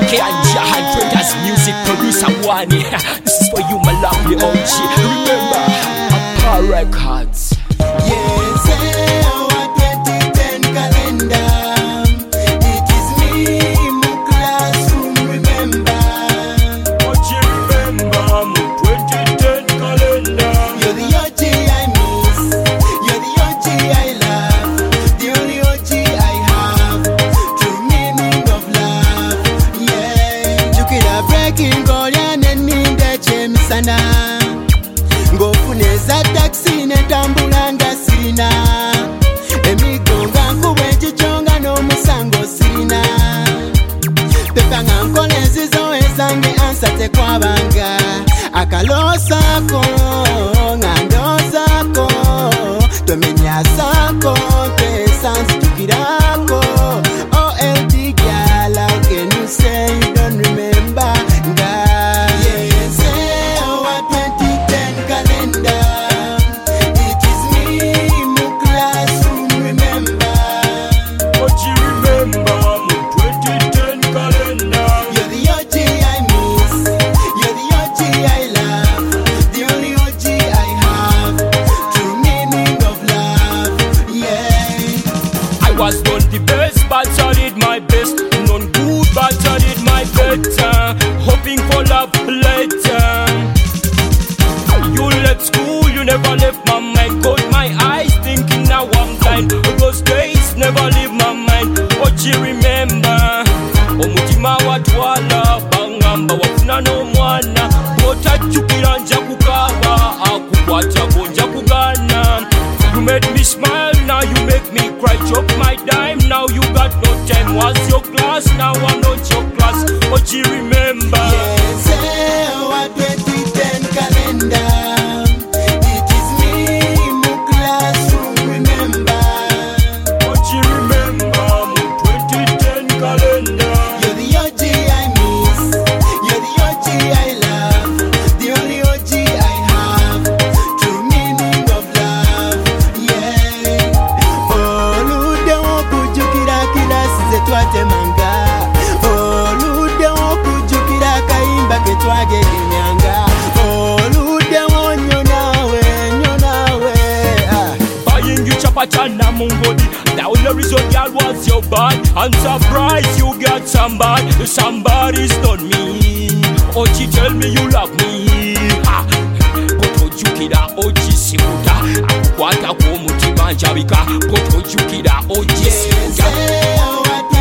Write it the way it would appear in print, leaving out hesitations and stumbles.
Kanja Traders music producer Wani. This is for you, my lovely OG. Remember, Apart Records. Yes, our 2010 calendar. It is me, my classroom, remember. OG, remember, my 2010 calendar. You're the OG I miss. You're the OG I love. The only OG I have. True meaning of love. Yeah. Jukira breaking Golian and Ninda Chemsana. Ngofuneza taxi netambulanga sirina. Emigonga nkuwenjijonga n'omusango sirina. Pepa nga nkola ezizo ezange ansa tekwabanga. Akalosako nga ndozako. Tomenyasako tesansitukirako. OLD girl, how can you say you don't remember? Yes, our 2010 calendar. It is me, my classroom, remember. OG, remember, my 2010 calendar. You're the OG I miss. You're the OG I love. The only OG I have. True meaning of love. Yeah. I was not the best, but I did my best. None good, but I did my better. Hoping for love later. You left school, you never left my mind. Closed my eyes, thinking now I'm blind. Those days never leave my mind. What you remember? Omutima watwala bangamba wafuna n'omwana bw'otajjukira nja kukaaba akukwata gonja kugana. You made me smile, now you make me cry. Chop my dime, now you got no time. Was your class, now I'm not your class. What you remember? Yes, our 2010 calendar. It is me, my classroom, remember. What you remember? My 2010 calendar. You're the OG I miss. You're the OG I love. The only OG I have. True meaning of love. Yeah. Oludewo kujukira kilasi ze twatemanga. Oludewo kujukira kayimba ke twagegenyanga. Oludewo nnyo nawe, nnyo nawe. Buying you chapachana mungodi. The only reason girl was your bad. I'm surprised you got somebody. Somebody's not me. Oji, tell me you love me. Ha. Potojukira Oji Simuta. Akukwata k'omutima njabika. Potojukira Oji Simuta. Yes, our